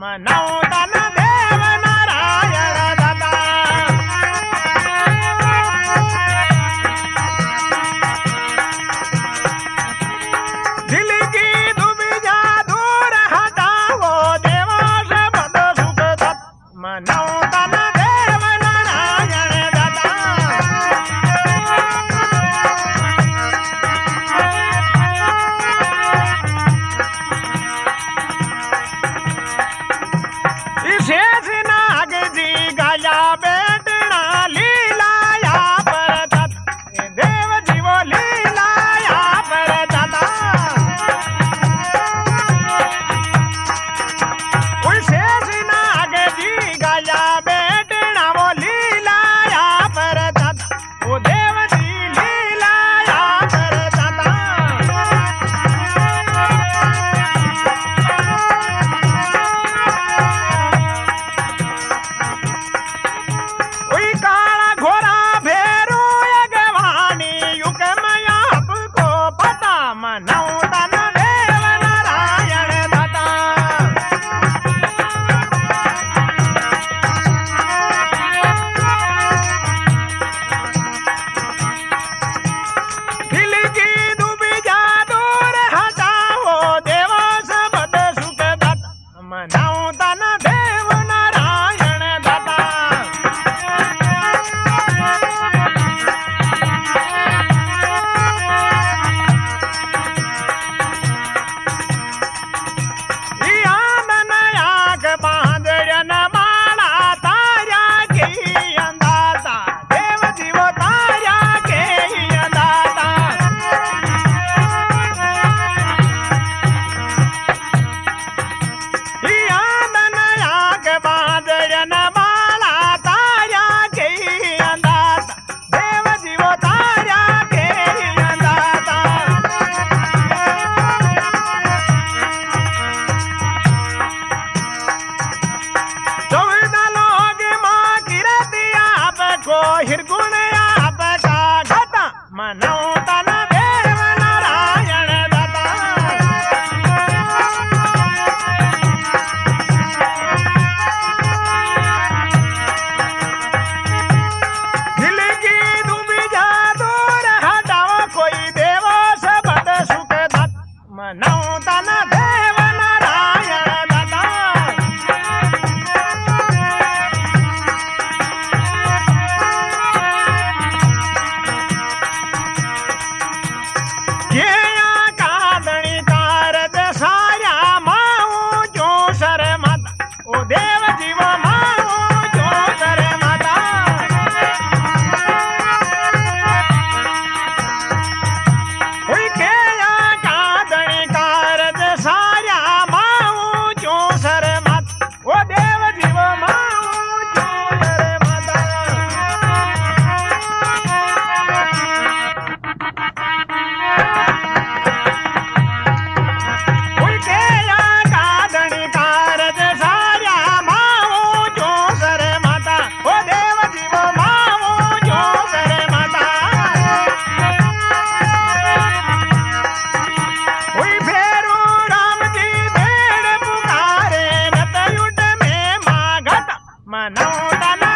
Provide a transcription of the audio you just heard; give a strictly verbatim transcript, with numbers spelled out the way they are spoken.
मनौतन देव नारायण दाता। दिल की दुविधा दूर हटाओ देवो सबद सुख दत्त। मनौतन देव नारायण दाता। शेष नाग जी गाया बेटना लीलाया पर दत्त। देव जीवो लीलाया पर दाता। शेष नाग जी गाया बेटना वो लीलाया पर दत्त। वो देव जी लीलाया पर दाता। काला घोड़ा भेरू अगवानी युग मया आपको पता। मनौतन देव नारायण दाता। दिल की दुविधा दूर हटाओ देवो सबद सुख दत्त। मनौतन देव नारायण दाता। बांधन माला तारा के अंदाता। देव जीवो तारा के अंदाता। आंदन आग बांधन माला तारा के अंदाता। देव जीवो तारा के अंदाता। को हिरगुण आपका घटा। मनौतन देव नारायण दाता। दिल की दुविधा दूर हटाओ कोई देवो सबद सुख दत्त। मनौतन देव नारायण दाता। देव जीव माओ जो सर माता। हुई के कादणी कारज सारा माओ जो सर माता। वो देव जीव माओ जो सर माता। हुई के कादणी कारज मनौतन